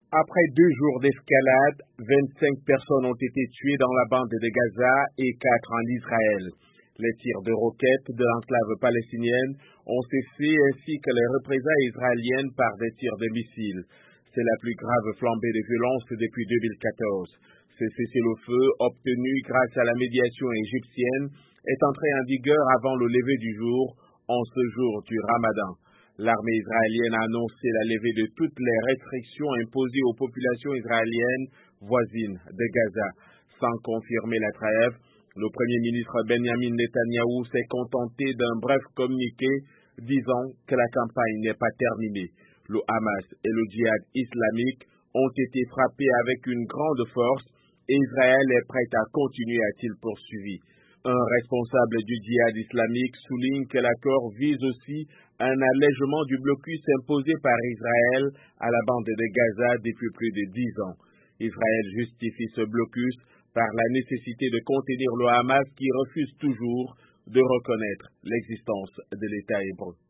Après 2 jours d'escalade, 25 personnes ont été tuées dans la bande de Gaza et 4 en Israël. Les tirs de roquettes de l'enclave palestinienne ont cessé ainsi que les représailles israéliennes par des tirs de missiles. C'est la plus grave flambée de violence depuis 2014. Ce cessez-le-feu, obtenu grâce à la médiation égyptienne, est entré en vigueur avant le lever du jour, en ce jour du Ramadan. L'armée israélienne a annoncé la levée de toutes les restrictions imposées aux populations israéliennes voisines de Gaza. Sans confirmer la trêve, le Premier ministre Benjamin Netanyahou s'est contenté d'un bref communiqué disant que la campagne n'est pas terminée. Le Hamas et le djihad islamique ont été frappés avec une grande force et Israël est prêt à continuer, a-t-il poursuivi. Un responsable du djihad islamique souligne que l'accord vise aussi un allègement du blocus imposé par Israël à la bande de Gaza depuis plus de 10 ans. Israël justifie ce blocus par la nécessité de contenir le Hamas qui refuse toujours de reconnaître l'existence de l'État hébreu.